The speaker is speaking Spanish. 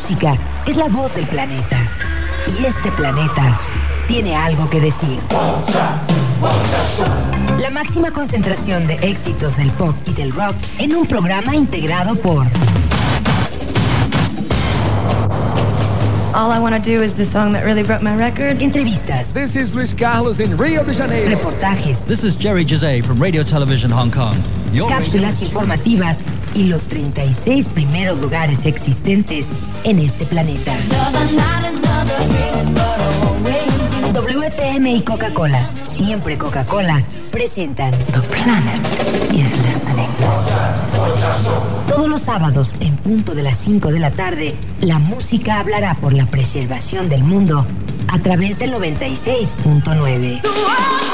música es la voz del planeta. Y este planeta tiene algo que decir. La máxima concentración de éxitos del pop y del rock en un programa integrado por... All I Want to Do is the song that really broke my record. Entrevistas. This is Luis Carlos in Rio de Janeiro. Reportajes. This is Jerry Jose from Radio Television Hong Kong. Cápsulas informativas y los 36 primeros lugares existentes en este planeta. WFM y Coca-Cola, siempre Coca-Cola, presentan The Planet is Listening. Todos los sábados, en punto de las 5 de la tarde, la música hablará por la preservación del mundo a través del 96.9.